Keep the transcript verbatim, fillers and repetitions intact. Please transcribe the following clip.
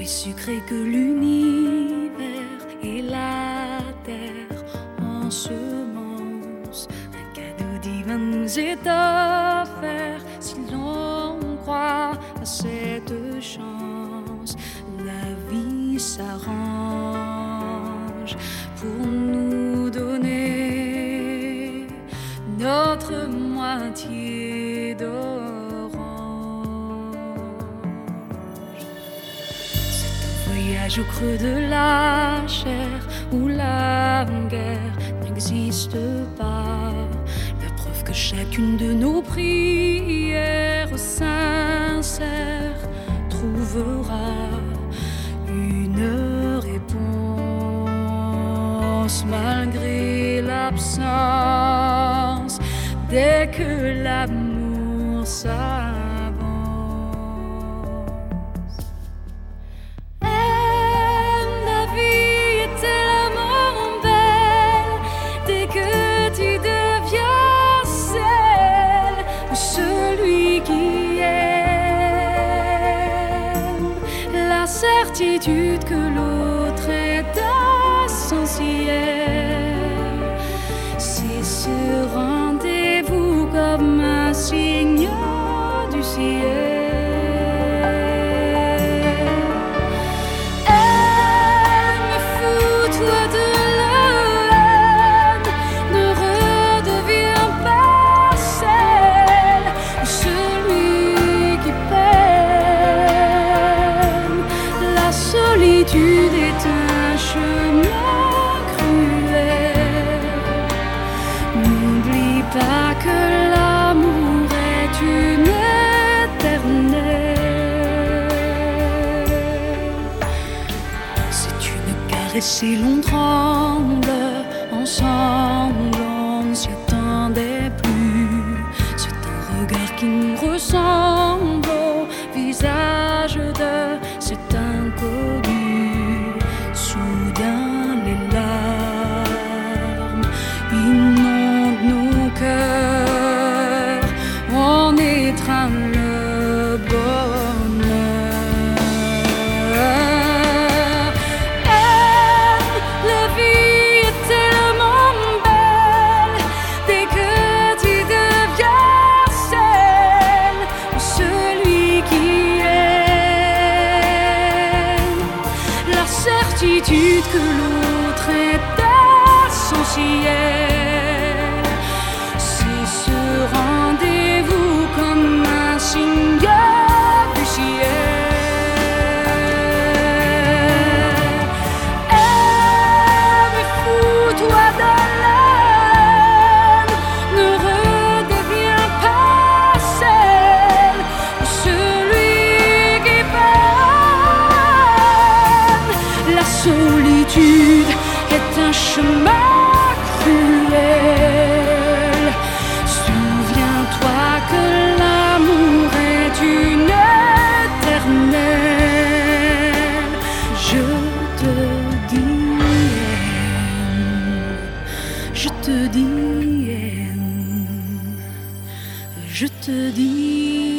fruits sucrés que l'univers et la terre ensemencent. Un cadeau divin nous est offert si l'on croit à cette chance. La vie s'arrange pour nous donner notre moitié d'orange. C'est un voyage au creux de la chair où la guerre n'existe pas. La preuve que chacune de nos prières sincères trouvera une réponse malgré l'absence. Dès que l'amour s'avance, aime, la vie est tellement belle. Dès que tu deviens celle ou celui qui aime, la certitude que l'autre est essentiel, c'est ce rendez-vous comme un signe du ciel. Aime, fous-toi de la haine, ne redeviens pas celle ou celui qui peine. La solitude est un chemin cruel. N'oublie pas que l'amour est une éternelle. C'est une caresse et l'on tremble ensemble, on ne s'y attendait plus. C'est un regard qui nous ressemble au visage de cet inconnu. Soudain les larmes inondent nos cœurs, on étreint le bonheur. Aime, la vie est tellement belle. Dès que tu deviens celle ou celui qui aime, la certitude que l'autre est essentiel, c'est ce rendez-vous comme un signe du ciel. Aime et fous-toi de la haine, ne redeviens pas celle ou celui qui peine. La solitude est un chemin cruel. Souviens-toi que l'amour est une éternelle. Je te dis aime, je te dis aime, je te dis